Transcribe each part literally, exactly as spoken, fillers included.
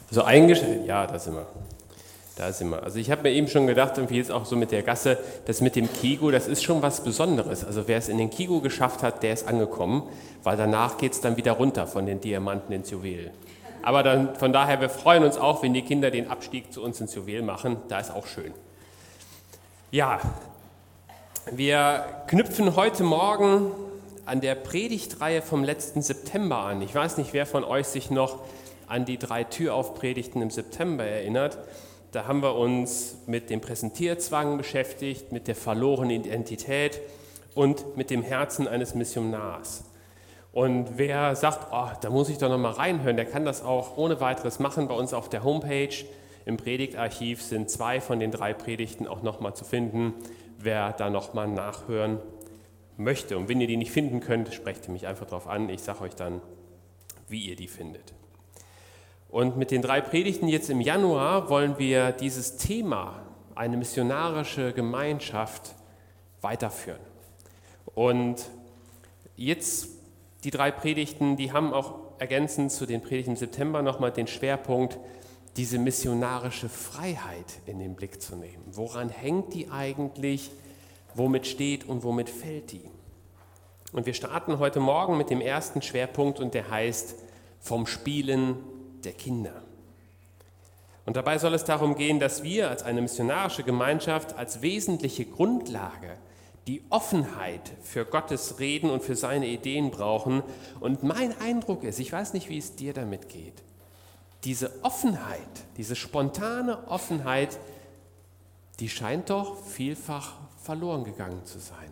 So eingeschränkt, ja, da sind wir. Da sind wir. Also ich habe mir eben schon gedacht, irgendwie jetzt auch so mit der Gasse, das mit dem Kigo, das ist schon was Besonderes. Also wer es in den Kigo geschafft hat, der ist angekommen, weil danach geht es dann wieder runter von den Diamanten ins Juwel. Aber dann, von daher, wir freuen uns auch, wenn die Kinder den Abstieg zu uns ins Juwel machen. Da ist auch schön. Ja, wir knüpfen heute Morgen an der Predigtreihe vom letzten September an. Ich weiß nicht, wer von euch sich noch an die drei Türaufpredigten im September erinnert. Da haben wir uns mit dem Präsentierzwang beschäftigt, mit der verlorenen Identität und mit dem Herzen eines Missionars. Und wer sagt, oh, da muss ich doch noch mal reinhören, der kann das auch ohne weiteres machen. Bei uns auf der Homepage im Predigtarchiv sind zwei von den drei Predigten auch noch mal zu finden, wer da noch mal nachhören möchte. Und wenn ihr die nicht finden könnt, sprecht ihr mich einfach drauf an. Ich sage euch dann, wie ihr die findet. Und mit den drei Predigten jetzt im Januar wollen wir dieses Thema, eine missionarische Gemeinschaft, weiterführen. Und jetzt die drei Predigten, die haben auch ergänzend zu den Predigten im September nochmal den Schwerpunkt, diese missionarische Freiheit in den Blick zu nehmen. Woran hängt die eigentlich? Womit steht und womit fällt die? Und wir starten heute Morgen mit dem ersten Schwerpunkt und der heißt vom Spielen der Kinder. Und dabei soll es darum gehen, dass wir als eine missionarische Gemeinschaft als wesentliche Grundlage die Offenheit für Gottes Reden und für seine Ideen brauchen. Und mein Eindruck ist, ich weiß nicht, wie es dir damit geht, diese Offenheit, diese spontane Offenheit, die scheint doch vielfach verloren gegangen zu sein.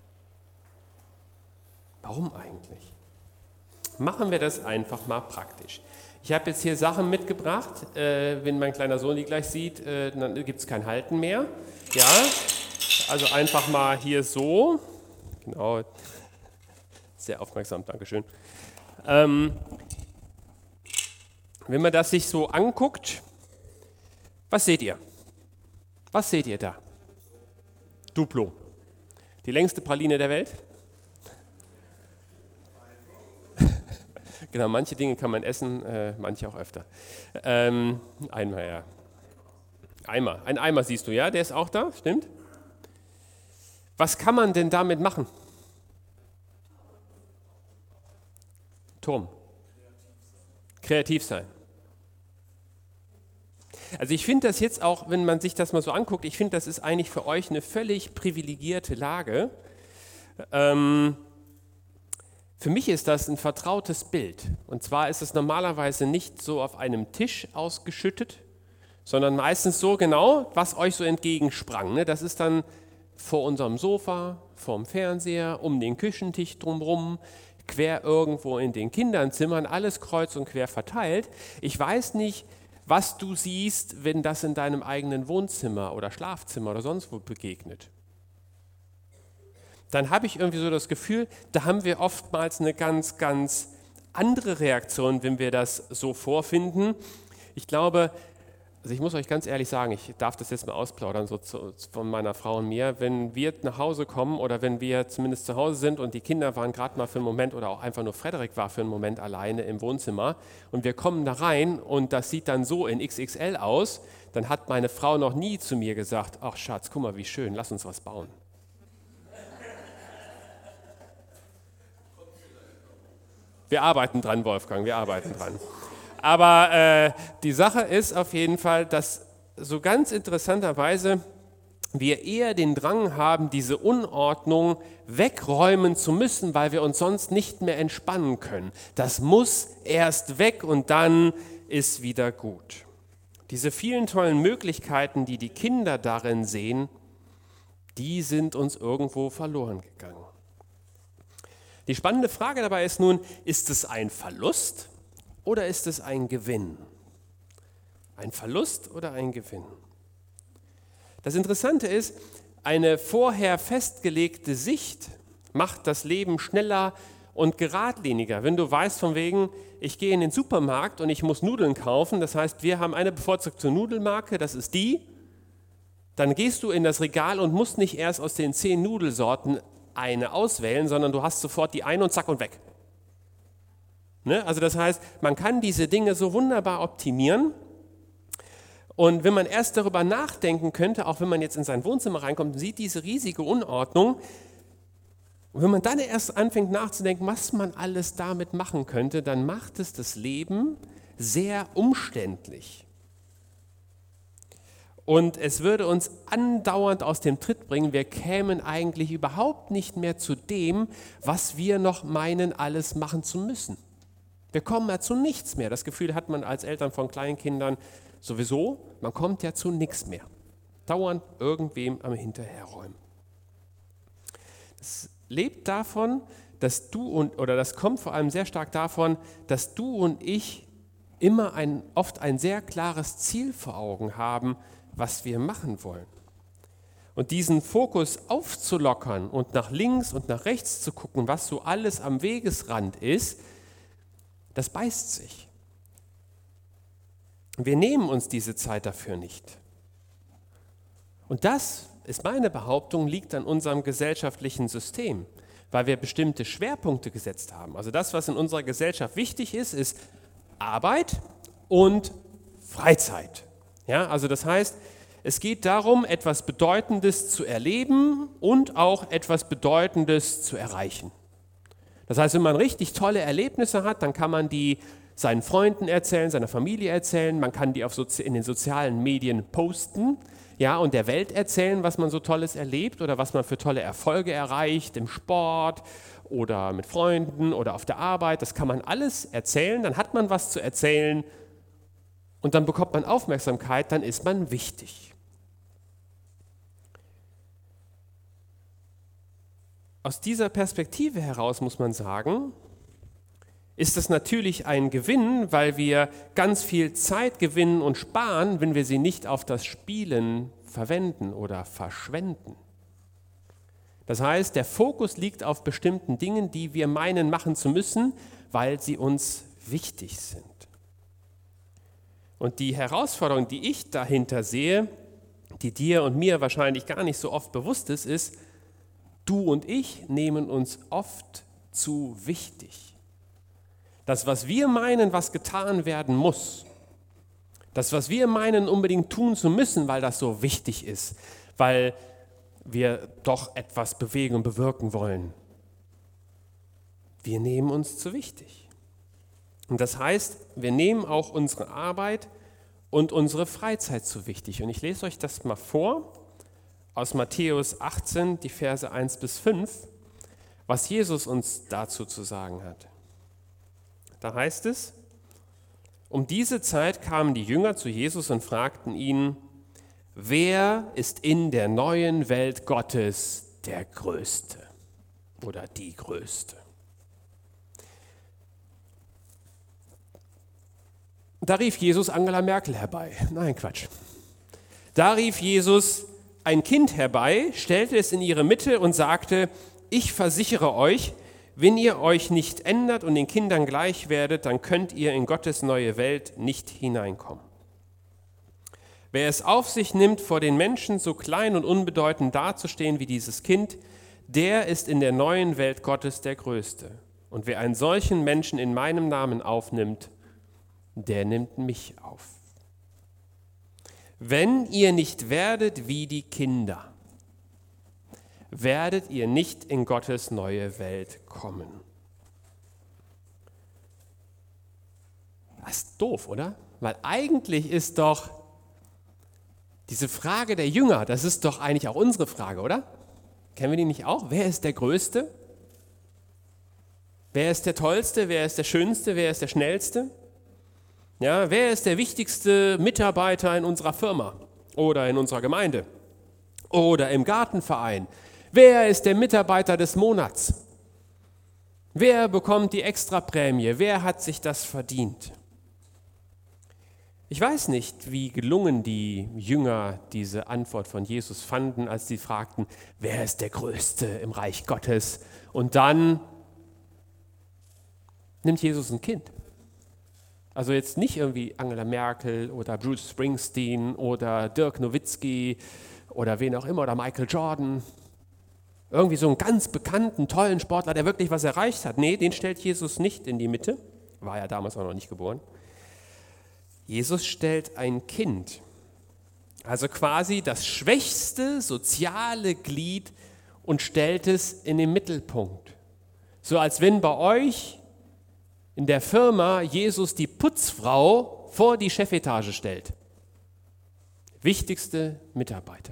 Warum eigentlich? Machen wir das einfach mal praktisch. Ich habe jetzt hier Sachen mitgebracht, äh, wenn mein kleiner Sohn die gleich sieht, äh, dann gibt es kein Halten mehr. Ja, also einfach mal hier so, genau, sehr aufmerksam, Dankeschön. Ähm, wenn man das sich so anguckt, was seht ihr? Was seht ihr da? Duplo, die längste Praline der Welt. Genau, manche Dinge kann man essen, äh, manche auch öfter. Ähm, einmal, ja. Eimer, ein Eimer siehst du, ja, der ist auch da, stimmt? Was kann man denn damit machen? Turm. Kreativ sein. Also ich finde das jetzt auch, wenn man sich das mal so anguckt, ich finde, das ist eigentlich für euch eine völlig privilegierte Lage. Ähm, Für mich ist das ein vertrautes Bild. Und zwar ist es normalerweise nicht so auf einem Tisch ausgeschüttet, sondern meistens so genau, was euch so entgegensprang. Ne? Das ist dann vor unserem Sofa, vorm Fernseher, um den Küchentisch drumherum, quer irgendwo in den Kinderzimmern, alles kreuz und quer verteilt. Ich weiß nicht, was du siehst, wenn das in deinem eigenen Wohnzimmer oder Schlafzimmer oder sonst wo begegnet. Dann habe ich irgendwie so das Gefühl, da haben wir oftmals eine ganz, ganz andere Reaktion, wenn wir das so vorfinden. Ich glaube, also ich muss euch ganz ehrlich sagen, ich darf das jetzt mal ausplaudern so zu, von meiner Frau und mir, wenn wir nach Hause kommen oder wenn wir zumindest zu Hause sind und die Kinder waren gerade mal für einen Moment oder auch einfach nur Frederik war für einen Moment alleine im Wohnzimmer und wir kommen da rein und das sieht dann so in X X L aus, dann hat meine Frau noch nie zu mir gesagt, ach Schatz, guck mal wie schön, lass uns was bauen. Wir arbeiten dran, Wolfgang, wir arbeiten dran. Aber äh, die Sache ist auf jeden Fall, dass so ganz interessanterweise wir eher den Drang haben, diese Unordnung wegräumen zu müssen, weil wir uns sonst nicht mehr entspannen können. Das muss erst weg und dann ist wieder gut. Diese vielen tollen Möglichkeiten, die die Kinder darin sehen, die sind uns irgendwo verloren gegangen. Die spannende Frage dabei ist nun, ist es ein Verlust oder ist es ein Gewinn? Ein Verlust oder ein Gewinn? Das Interessante ist, eine vorher festgelegte Sicht macht das Leben schneller und geradliniger. Wenn du weißt von wegen, ich gehe in den Supermarkt und ich muss Nudeln kaufen, das heißt, wir haben eine bevorzugte Nudelmarke, das ist die, dann gehst du in das Regal und musst nicht erst aus den zehn Nudelsorten eine auswählen, sondern du hast sofort die eine und zack und weg. Ne? Also das heißt, man kann diese Dinge so wunderbar optimieren Und wenn man erst darüber nachdenken könnte, auch wenn man jetzt in sein Wohnzimmer reinkommt und sieht diese riesige Unordnung, und wenn man dann erst anfängt nachzudenken, was man alles damit machen könnte, dann macht es das Leben sehr umständlich. Und es würde uns andauernd aus dem Tritt bringen, wir kämen eigentlich überhaupt nicht mehr zu dem, was wir noch meinen, alles machen zu müssen. Wir kommen ja zu nichts mehr. Das Gefühl hat man als Eltern von kleinen Kindern sowieso, man kommt ja zu nichts mehr. Dauernd irgendwem am Hinterherräumen. Das lebt davon, dass du und, oder das kommt vor allem sehr stark davon, dass du und ich immer ein, oft ein sehr klares Ziel vor Augen haben, was wir machen wollen. Und diesen Fokus aufzulockern und nach links und nach rechts zu gucken, was so alles am Wegesrand ist, das beißt sich. Wir nehmen uns diese Zeit dafür nicht. Und das ist meine Behauptung, liegt an unserem gesellschaftlichen System, weil wir bestimmte Schwerpunkte gesetzt haben. Also das, was in unserer Gesellschaft wichtig ist, ist Arbeit und Freizeit. Ja, also das heißt, es geht darum, etwas Bedeutendes zu erleben und auch etwas Bedeutendes zu erreichen. Das heißt, wenn man richtig tolle Erlebnisse hat, dann kann man die seinen Freunden erzählen, seiner Familie erzählen, man kann die auf Sozi- in den sozialen Medien posten, ja, und der Welt erzählen, was man so Tolles erlebt oder was man für tolle Erfolge erreicht im Sport oder mit Freunden oder auf der Arbeit. Das kann man alles erzählen, dann hat man was zu erzählen und dann bekommt man Aufmerksamkeit, dann ist man wichtig. Aus dieser Perspektive heraus muss man sagen, ist es natürlich ein Gewinn, weil wir ganz viel Zeit gewinnen und sparen, wenn wir sie nicht auf das Spielen verwenden oder verschwenden. Das heißt, der Fokus liegt auf bestimmten Dingen, die wir meinen, machen zu müssen, weil sie uns wichtig sind. Und die Herausforderung, die ich dahinter sehe, die dir und mir wahrscheinlich gar nicht so oft bewusst ist, ist, du und ich nehmen uns oft zu wichtig. Das, was wir meinen, was getan werden muss, das, was wir meinen, unbedingt tun zu müssen, weil das so wichtig ist, weil wir doch etwas bewegen und bewirken wollen, wir nehmen uns zu wichtig. Und das heißt, wir nehmen auch unsere Arbeit und unsere Freizeit zu wichtig. Und ich lese euch das mal vor, aus Matthäus achtzehn, die Verse eins bis fünf, was Jesus uns dazu zu sagen hat. Da heißt es, um diese Zeit kamen die Jünger zu Jesus und fragten ihn, wer ist in der neuen Welt Gottes der Größte oder die Größte? Da rief Jesus Angela Merkel herbei. Nein, Quatsch. Da rief Jesus ein Kind herbei, stellte es in ihre Mitte und sagte, ich versichere euch, wenn ihr euch nicht ändert und den Kindern gleich werdet, dann könnt ihr in Gottes neue Welt nicht hineinkommen. Wer es auf sich nimmt, vor den Menschen so klein und unbedeutend dazustehen wie dieses Kind, der ist in der neuen Welt Gottes der Größte. Und wer einen solchen Menschen in meinem Namen aufnimmt, der nimmt mich auf. Wenn ihr nicht werdet wie die Kinder, werdet ihr nicht in Gottes neue Welt kommen. Das ist doof, oder? Weil eigentlich ist doch diese Frage der Jünger, das ist doch eigentlich auch unsere Frage, oder? Kennen wir die nicht auch? Wer ist der Größte? Wer ist der Tollste? Wer ist der Schönste? Wer ist der Schnellste? Ja, wer ist der wichtigste Mitarbeiter in unserer Firma oder in unserer Gemeinde oder im Gartenverein? Wer ist der Mitarbeiter des Monats? Wer bekommt die Extraprämie? Wer hat sich das verdient? Ich weiß nicht, wie gelungen die Jünger diese Antwort von Jesus fanden, als sie fragten, wer ist der Größte im Reich Gottes? Und dann nimmt Jesus ein Kind. Also jetzt nicht irgendwie Angela Merkel oder Bruce Springsteen oder Dirk Nowitzki oder wen auch immer oder Michael Jordan. Irgendwie so einen ganz bekannten, tollen Sportler, der wirklich was erreicht hat. Nee, den stellt Jesus nicht in die Mitte. War ja damals auch noch nicht geboren. Jesus stellt ein Kind Also quasi das schwächste soziale Glied und stellt es in den Mittelpunkt. So als wenn bei euch in der Firma Jesus die Putzfrau vor die Chefetage stellt. Wichtigste Mitarbeiter.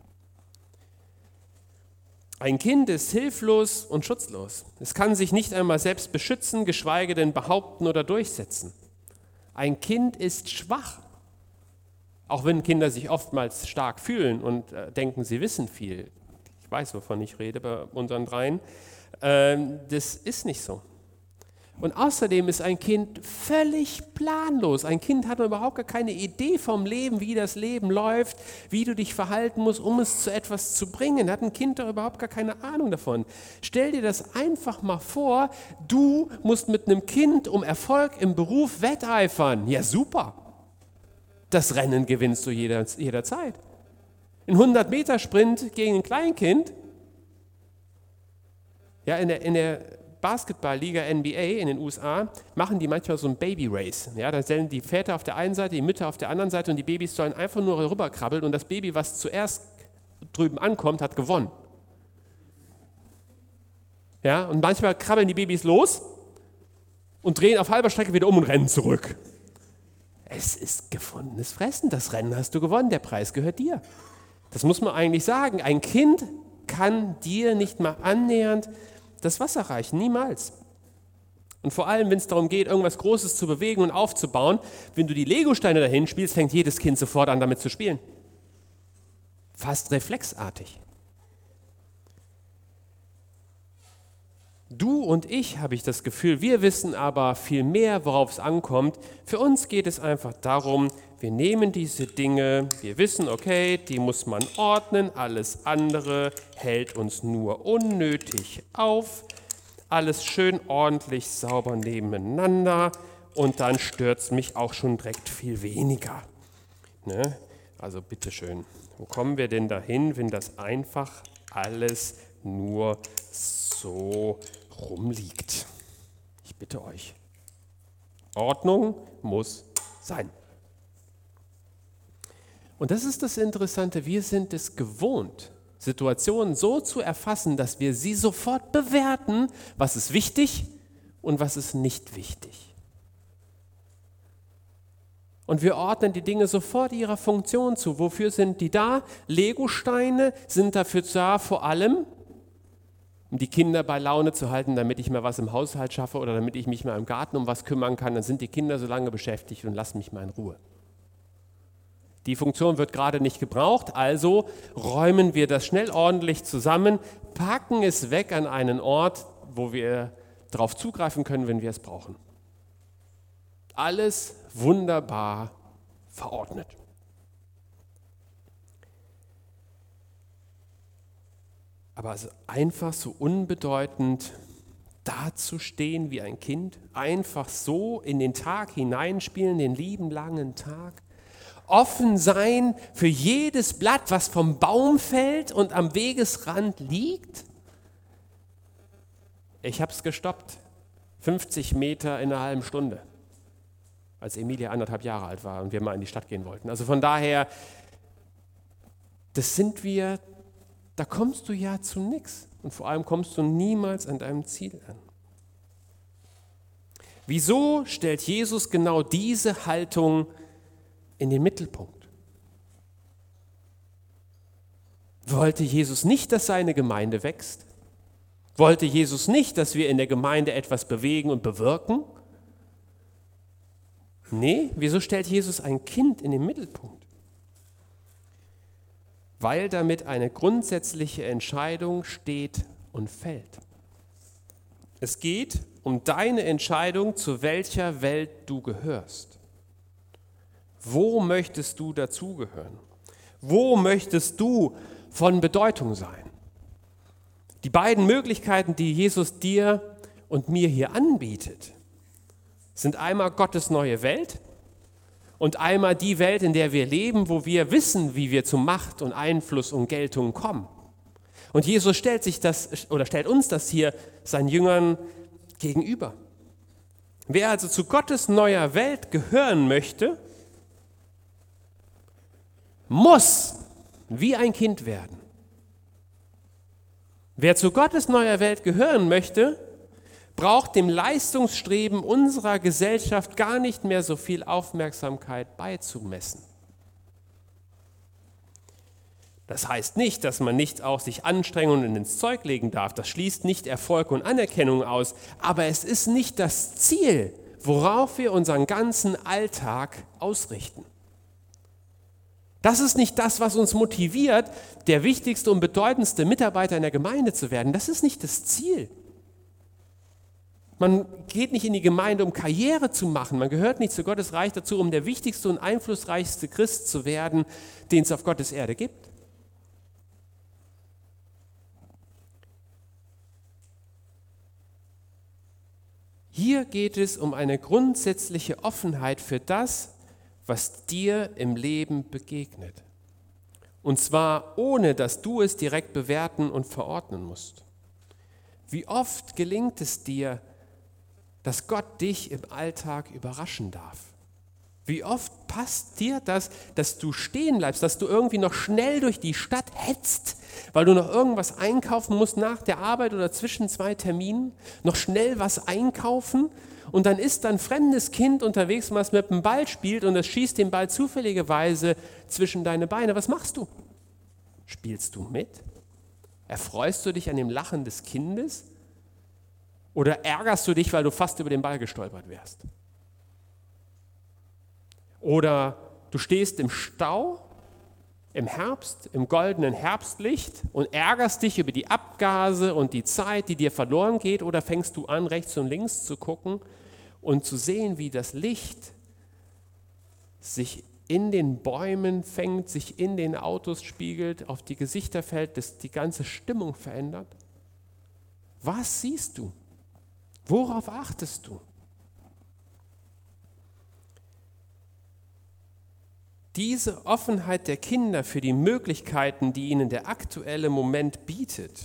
Ein Kind ist hilflos und schutzlos. Es kann sich nicht einmal selbst beschützen, geschweige denn behaupten oder durchsetzen. Ein Kind ist schwach. Auch wenn Kinder sich oftmals stark fühlen und äh, denken, sie wissen viel. Ich weiß, wovon ich rede bei unseren dreien. Ähm, das ist nicht so. Und außerdem ist ein Kind völlig planlos. Ein Kind hat überhaupt gar keine Idee vom Leben, wie das Leben läuft, wie du dich verhalten musst, um es zu etwas zu bringen. Hat ein Kind doch überhaupt gar keine Ahnung davon. Stell dir das einfach mal vor, du musst mit einem Kind um Erfolg im Beruf wetteifern. Ja, super. Das Rennen gewinnst du jeder, jederzeit. Ein hundert-Meter-Sprint gegen ein Kleinkind. Ja, in der, in der Basketballliga N B A in den U S A machen die manchmal so ein Baby-Race. Ja, da stellen die Väter auf der einen Seite, die Mütter auf der anderen Seite und die Babys sollen einfach nur rüberkrabbeln und das Baby, was zuerst drüben ankommt, hat gewonnen. Ja, und manchmal krabbeln die Babys los und drehen auf halber Strecke wieder um und rennen zurück. Es ist gefundenes Fressen, das Rennen hast du gewonnen, der Preis gehört dir. Das muss man eigentlich sagen. Ein Kind kann dir nicht mal annähernd das Wasser reichen, niemals. Und vor allem, wenn es darum geht, irgendwas Großes zu bewegen und aufzubauen, wenn du die Legosteine dahin spielst, fängt jedes Kind sofort an, damit zu spielen. Fast reflexartig. Du und ich, habe ich das Gefühl, wir wissen aber viel mehr, worauf es ankommt. Für uns geht es einfach darum, wir nehmen diese Dinge, wir wissen, okay, die muss man ordnen, alles andere hält uns nur unnötig auf, alles schön ordentlich sauber nebeneinander und dann stört es mich auch schon direkt viel weniger. Ne? Also bitteschön, wo kommen wir denn dahin, wenn das einfach alles nur so rumliegt? Ich bitte euch. Ordnung muss sein. Und das ist das Interessante, wir sind es gewohnt, Situationen so zu erfassen, dass wir sie sofort bewerten, was ist wichtig und was ist nicht wichtig. Und wir ordnen die Dinge sofort ihrer Funktion zu. Wofür sind die da? Legosteine sind dafür da, vor allem, um die Kinder bei Laune zu halten, damit ich mal was im Haushalt schaffe oder damit ich mich mal im Garten um was kümmern kann. Dann sind die Kinder so lange beschäftigt und lassen mich mal in Ruhe. Die Funktion wird gerade nicht gebraucht, also räumen wir das schnell ordentlich zusammen, packen es weg an einen Ort, wo wir darauf zugreifen können, wenn wir es brauchen. Alles wunderbar verordnet. Aber also einfach so unbedeutend dazustehen wie ein Kind, einfach so in den Tag hineinspielen, den lieben langen Tag, offen sein für jedes Blatt, was vom Baum fällt und am Wegesrand liegt. Ich habe es gestoppt, fünfzig Meter in einer halben Stunde, als Emilia anderthalb Jahre alt war und wir mal in die Stadt gehen wollten. Also von daher, das sind wir, da kommst du ja zu nichts und vor allem kommst du niemals an deinem Ziel an. Wieso stellt Jesus genau diese Haltung in den Mittelpunkt? Wollte Jesus nicht, dass seine Gemeinde wächst? Wollte Jesus nicht, dass wir in der Gemeinde etwas bewegen und bewirken? Nee, wieso stellt Jesus ein Kind in den Mittelpunkt? Weil damit eine grundsätzliche Entscheidung steht und fällt. Es geht um deine Entscheidung, zu welcher Welt du gehörst. Wo möchtest du dazugehören? Wo möchtest du von Bedeutung sein? Die beiden Möglichkeiten, die Jesus dir und mir hier anbietet, sind einmal Gottes neue Welt und einmal die Welt, in der wir leben, wo wir wissen, wie wir zu Macht und Einfluss und Geltung kommen. Und Jesus stellt sich das oder stellt uns das hier seinen Jüngern gegenüber. Wer also zu Gottes neuer Welt gehören möchte, muss wie ein Kind werden. Wer zu Gottes neuer Welt gehören möchte, braucht dem Leistungsstreben unserer Gesellschaft gar nicht mehr so viel Aufmerksamkeit beizumessen. Das heißt nicht, dass man nicht auch sich Anstrengungen ins Zeug legen darf. Das schließt nicht Erfolg und Anerkennung aus. Aber es ist nicht das Ziel, worauf wir unseren ganzen Alltag ausrichten. Das ist nicht das, was uns motiviert, der wichtigste und bedeutendste Mitarbeiter in der Gemeinde zu werden. Das ist nicht das Ziel. Man geht nicht in die Gemeinde, um Karriere zu machen. Man gehört nicht zu Gottes Reich dazu, um der wichtigste und einflussreichste Christ zu werden, den es auf Gottes Erde gibt. Hier geht es um eine grundsätzliche Offenheit für das, was dir im Leben begegnet. Und zwar ohne, dass du es direkt bewerten und verordnen musst. Wie oft gelingt es dir, dass Gott dich im Alltag überraschen darf? Wie oft passt dir das, dass du stehen bleibst, dass du irgendwie noch schnell durch die Stadt hetzt, weil du noch irgendwas einkaufen musst nach der Arbeit oder zwischen zwei Terminen, noch schnell was einkaufen und dann ist ein fremdes Kind unterwegs, was mit dem Ball spielt und es schießt den Ball zufälligerweise zwischen deine Beine. Was machst du? Spielst du mit? Erfreust du dich an dem Lachen des Kindes? Oder ärgerst du dich, weil du fast über den Ball gestolpert wärst? Oder du stehst im Stau, im Herbst, im goldenen Herbstlicht und ärgerst dich über die Abgase und die Zeit, die dir verloren geht, oder fängst du an, rechts und links zu gucken und zu sehen, wie das Licht sich in den Bäumen fängt, sich in den Autos spiegelt, auf die Gesichter fällt, das die ganze Stimmung verändert? Was siehst du? Worauf achtest du? Diese Offenheit der Kinder für die Möglichkeiten, die ihnen der aktuelle Moment bietet,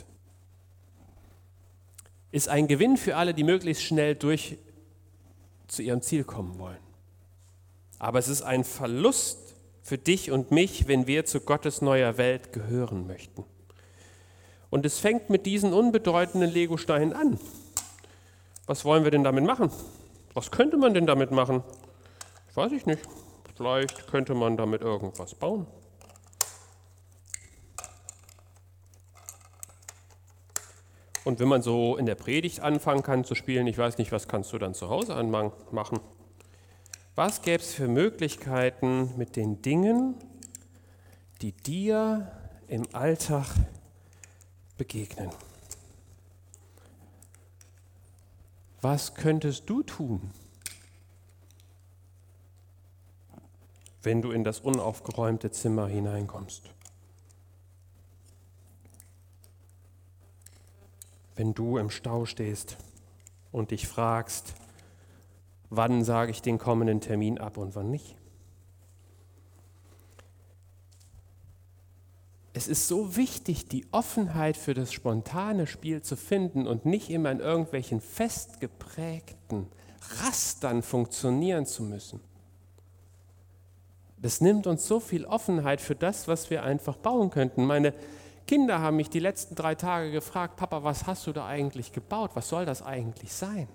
ist ein Gewinn für alle, die möglichst schnell durch zu ihrem Ziel kommen wollen. Aber es ist ein Verlust für dich und mich, wenn wir zu Gottes neuer Welt gehören möchten. Und es fängt mit diesen unbedeutenden Legosteinen an. Was wollen wir denn damit machen? Was könnte man denn damit machen? Weiß ich nicht. Vielleicht könnte man damit irgendwas bauen. Und wenn man so in der Predigt anfangen kann zu spielen, ich weiß nicht, was kannst du dann zu Hause machen? Was gäbe es für Möglichkeiten mit den Dingen, die dir im Alltag begegnen? Was könntest du tun, wenn du in das unaufgeräumte Zimmer hineinkommst? Wenn du im Stau stehst und dich fragst, wann sage ich den kommenden Termin ab und wann nicht? Es ist so wichtig, die Offenheit für das spontane Spiel zu finden und nicht immer in irgendwelchen festgeprägten Rastern funktionieren zu müssen. Das nimmt uns so viel Offenheit für das, was wir einfach bauen könnten. Meine Kinder haben mich die letzten drei Tage gefragt, Papa, was hast du da eigentlich gebaut? Was soll das eigentlich sein?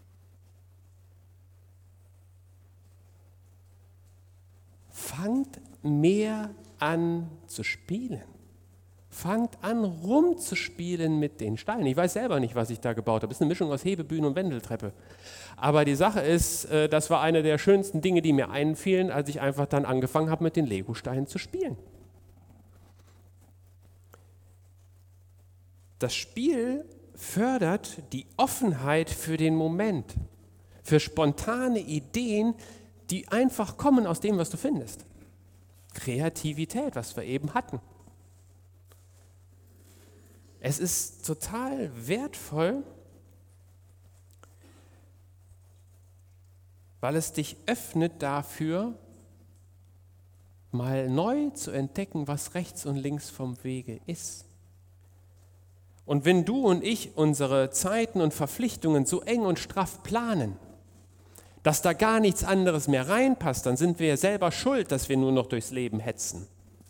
Fangt mehr an zu spielen. Fangt an rumzuspielen mit den Steinen. Ich weiß selber nicht, was ich da gebaut habe. Das ist eine Mischung aus Hebebühne und Wendeltreppe. Aber die Sache ist, das war eine der schönsten Dinge, die mir einfielen, als ich einfach dann angefangen habe, mit den Legosteinen zu spielen. Das Spiel fördert die Offenheit für den Moment, für spontane Ideen, die einfach kommen aus dem, was du findest. Kreativität, was wir eben hatten. Es ist total wertvoll, weil es dich öffnet dafür, mal neu zu entdecken, was rechts und links vom Wege ist. Und wenn du und ich unsere Zeiten und Verpflichtungen so eng und straff planen, dass da gar nichts anderes mehr reinpasst, dann sind wir ja selber schuld, dass wir nur noch durchs Leben hetzen.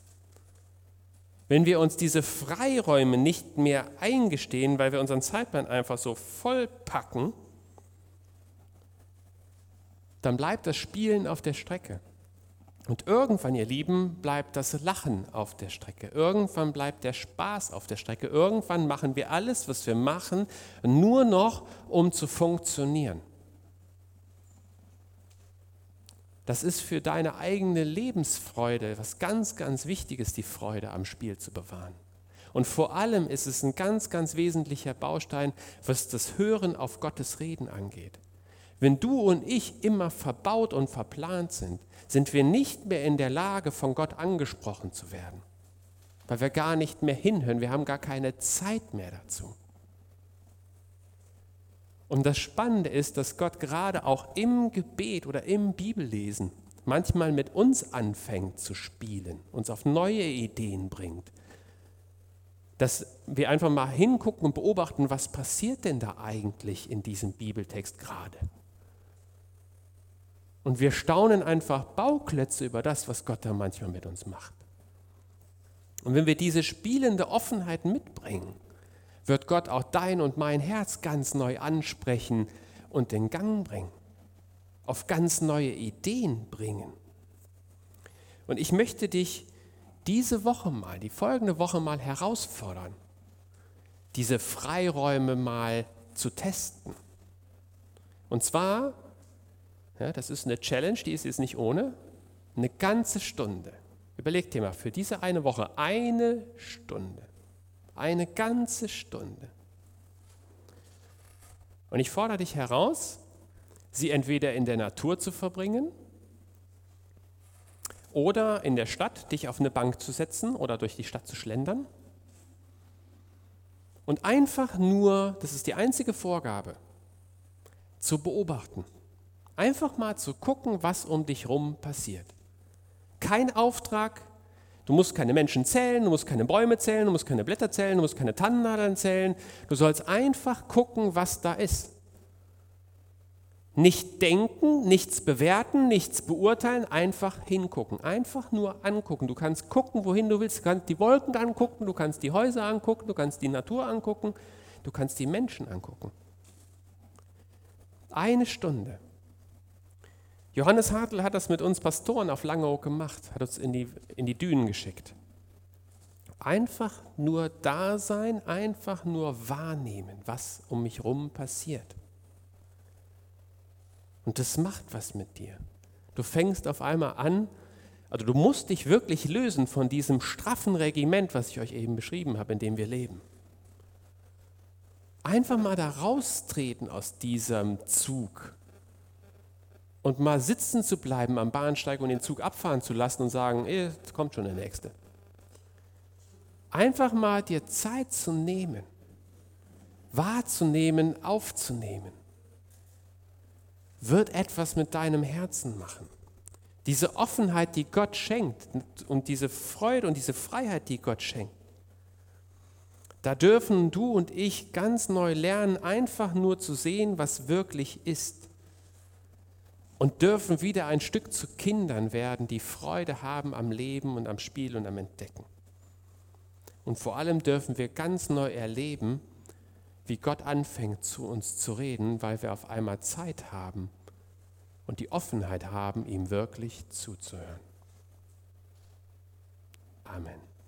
Wenn wir uns diese Freiräume nicht mehr eingestehen, weil wir unseren Zeitplan einfach so vollpacken, dann bleibt das Spielen auf der Strecke. Und irgendwann, ihr Lieben, bleibt das Lachen auf der Strecke. Irgendwann bleibt der Spaß auf der Strecke. Irgendwann machen wir alles, was wir machen, nur noch, um zu funktionieren. Das ist für deine eigene Lebensfreude was ganz, ganz Wichtiges, die Freude am Spiel zu bewahren. Und vor allem ist es ein ganz, ganz wesentlicher Baustein, was das Hören auf Gottes Reden angeht. Wenn du und ich immer verbaut und verplant sind, sind wir nicht mehr in der Lage, von Gott angesprochen zu werden, weil wir gar nicht mehr hinhören, wir haben gar keine Zeit mehr dazu. Und das Spannende ist, dass Gott gerade auch im Gebet oder im Bibellesen manchmal mit uns anfängt zu spielen, uns auf neue Ideen bringt, dass wir einfach mal hingucken und beobachten, was passiert denn da eigentlich in diesem Bibeltext gerade. Und wir staunen einfach Bauklötze über das, was Gott da manchmal mit uns macht. Und wenn wir diese spielende Offenheit mitbringen, wird Gott auch dein und mein Herz ganz neu ansprechen und in Gang bringen, auf ganz neue Ideen bringen. Und ich möchte dich diese Woche mal, die folgende Woche mal herausfordern, diese Freiräume mal zu testen. Und zwar, ja, das ist eine Challenge, die ist jetzt nicht ohne, eine ganze Stunde. Überleg dir mal, für diese eine Woche eine Stunde. Eine ganze Stunde. Und ich fordere dich heraus, sie entweder in der Natur zu verbringen oder in der Stadt, dich auf eine Bank zu setzen oder durch die Stadt zu schlendern und einfach nur, das ist die einzige Vorgabe, zu beobachten. Einfach mal zu gucken, was um dich herum passiert. Kein Auftrag, du musst keine Menschen zählen, du musst keine Bäume zählen, du musst keine Blätter zählen, du musst keine Tannennadeln zählen. Du sollst einfach gucken, was da ist. Nicht denken, nichts bewerten, nichts beurteilen, einfach hingucken. Einfach nur angucken. Du kannst gucken, wohin du willst. Du kannst die Wolken angucken, du kannst die Häuser angucken, du kannst die Natur angucken, du kannst die Menschen angucken. Eine Stunde. Johannes Hartl hat das mit uns Pastoren auf Langeoog gemacht, hat uns in die, in die Dünen geschickt. Einfach nur da sein, einfach nur wahrnehmen, was um mich herum passiert. Und das macht was mit dir. Du fängst auf einmal an, also du musst dich wirklich lösen von diesem straffen Regiment, was ich euch eben beschrieben habe, in dem wir leben. Einfach mal da raustreten aus diesem Zug. Und mal sitzen zu bleiben am Bahnsteig und den Zug abfahren zu lassen und sagen, eh, jetzt kommt schon der Nächste. Einfach mal dir Zeit zu nehmen, wahrzunehmen, aufzunehmen, wird etwas mit deinem Herzen machen. Diese Offenheit, die Gott schenkt und diese Freude und diese Freiheit, die Gott schenkt, da dürfen du und ich ganz neu lernen, einfach nur zu sehen, was wirklich ist. Und dürfen wieder ein Stück zu Kindern werden, die Freude haben am Leben und am Spiel und am Entdecken. Und vor allem dürfen wir ganz neu erleben, wie Gott anfängt, zu uns zu reden, weil wir auf einmal Zeit haben und die Offenheit haben, ihm wirklich zuzuhören. Amen.